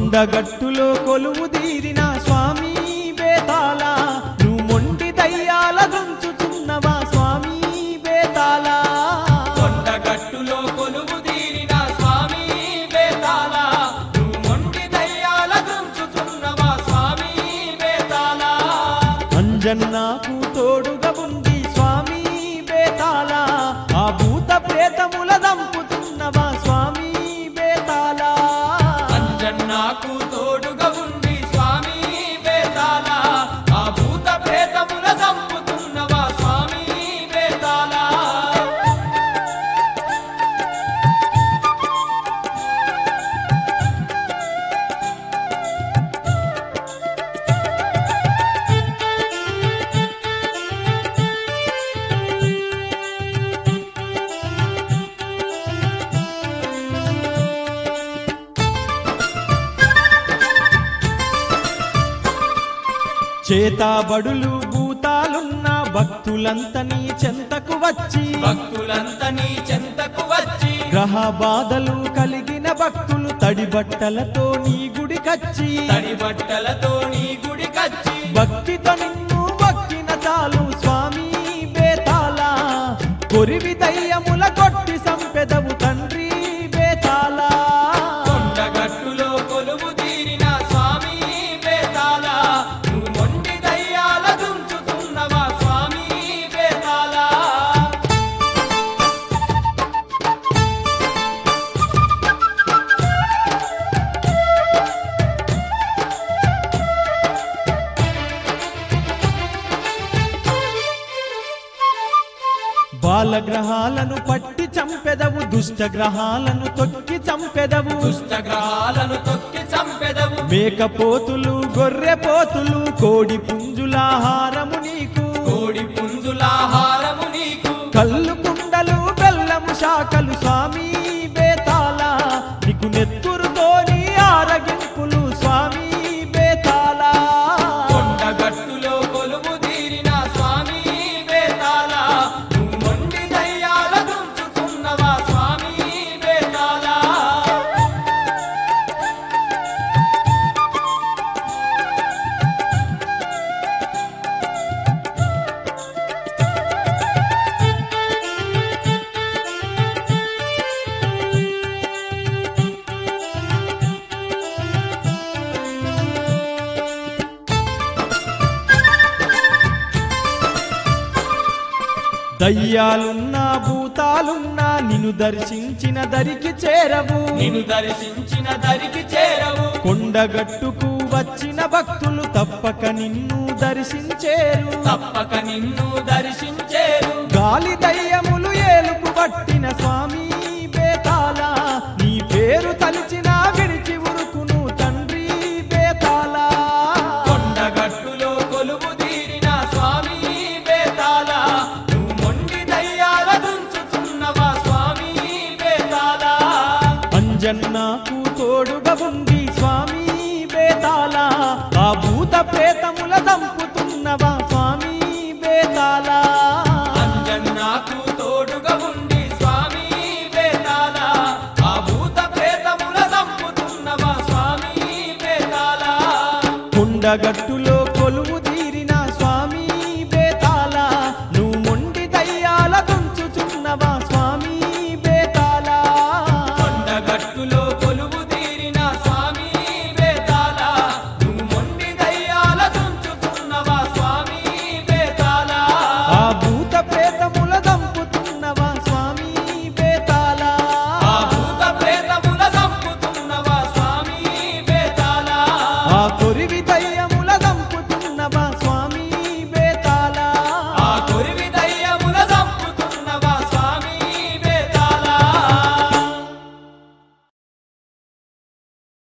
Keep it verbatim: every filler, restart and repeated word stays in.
కొండగట్టులో కొలువు తీరిన స్వామి బేతాళ నువ్వు మొండి దయ్యాల దుంచుతున్నవా స్వామి బేతాళ కొండగట్టులో కొలువు తీరిన స్వామి బేతాళ నువ్వు మొండి దయ్యాల దుంచుతున్నవా స్వామి బేతాళ అంజన్నాకు తోడుగా ఉంది స్వామి బేతాళ ఆ భూత ప్రేతముల దంపుతున్నవా స్వామి బేతాళ అంజన్నాకు తోడుగా ఉంది స్వామి బేతాళ ఆ భూత ప్రేతముల దంపుతున్నవా స్వామి బేతాళ చేతాబడులు భూతాలున్న భక్తులంతా నీ చెంతకు వచ్చి భక్తులంతా నీ చెంతకు వచ్చి గ్రహ బాధలు కలిగిన భక్తులు తడి బట్టలతో నీ గుడికచ్చి తడి బట్టలతో నీ గుడికచ్చి భక్తితో నిన్ను భక్తిన చాలు స్వామి బేతాళ కొరివి దయ్యముల కొట్టి సంపెదవు తండ్రి బేతాళ కొండగట్టులో కొలువు తీరిన స్వామి బేతాళ నువ్వు మొండి దయ్యాల దుంచుతున్నవా స్వామి బేతాళ బాలగ్రహాలను పట్టి చంపెదవు దుష్ట గ్రహాలను తొక్కి చంపెదవు దుష్టగ్రహాలను తొక్కి చంపెదవు మేకపోతులు గొర్రె పోతులు కోడి పుంజులాహారము నీకు కోడి పుంజులాహారము నీకు కళ్ళు కుండలు బెల్లము శాఖలు స్వామి బేతాళ నీకు నెత్తురుతోని ఆరగింపులు స్వామి బేతాళ కొండగట్టులో కొలువు తీరిన స్వామి బేతాళ నువ్వు మొండి దయ్యాల దుంచుతున్నవా స్వామి బేతాళ దయ్యాలున్నా భూతాలున్నా నిన్ను దర్శించిన దరికి చేరవు నిన్ను దర్శించిన దరికి చేరవు కొండగట్టుకు వచ్చిన భక్తులు తప్పక నిన్ను దర్శించేరు తప్పక నిన్ను దర్శించేరు గాలి దయ్యములు ఏలుపు పట్టిన స్వామి బేతాళ నీ పేరు తలిచిన విడిచి ఉరుకును తండ్రి బేతాళ కొండగట్టులో కొలువు తీరిన స్వామి బేతాళ నువ్వు మొండి దయ్యాల దుంచుతున్నవా స్వామి బేతాళ అంజన్నాకు తోడుగా ఉంది స్వామి బేతాళ ఆ భూత ప్రేతముల దంపుతున్నవా స్వామి బేతాళ అంజన్నాకు తోడుగా ఉంది స్వామి బేతాళ ఆ భూత ప్రేతముల దంపుతున్నవా స్వామి బేతాళ కొండగట్టులో కొలువు